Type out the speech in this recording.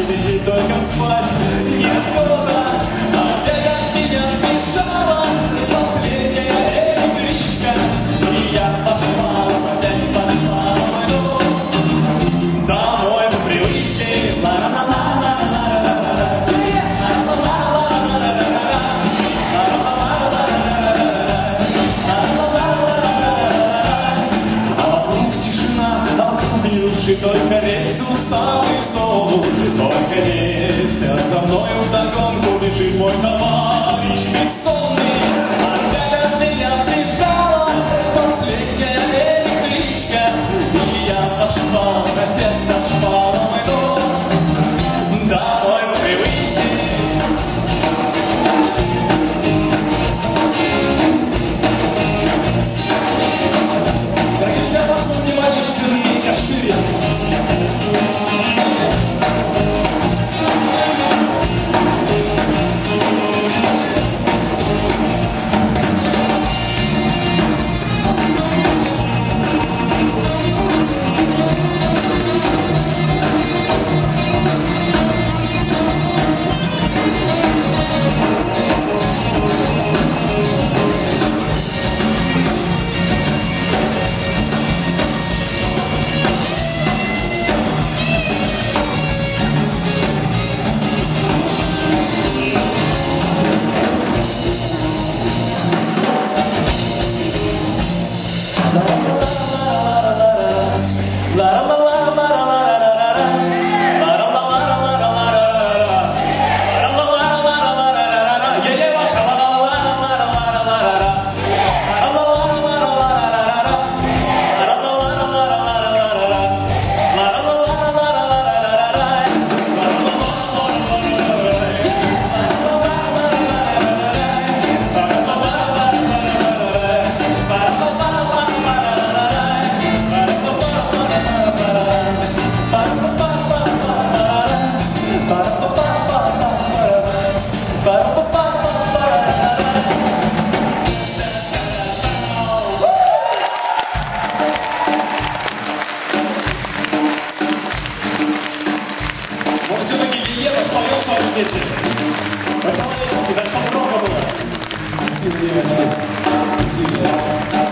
иди только спать. Неохота опять от меня сбежала последняя электричка, и я пошла, опять пошла в дом. Домой по привычке, и только рельс усталый снова, только рельс, а за мною вдогонку бежит мой товарищ бессонный. Опять от меня сбежала последняя электричка, и я пошла, опять пошла в мой дом. Домой по привычке. Дорогие друзья, вашему вниманию Сергей Каширин. Споем свою песню. Большая лестница, дальше много было. Спасибо, девочки. Спасибо.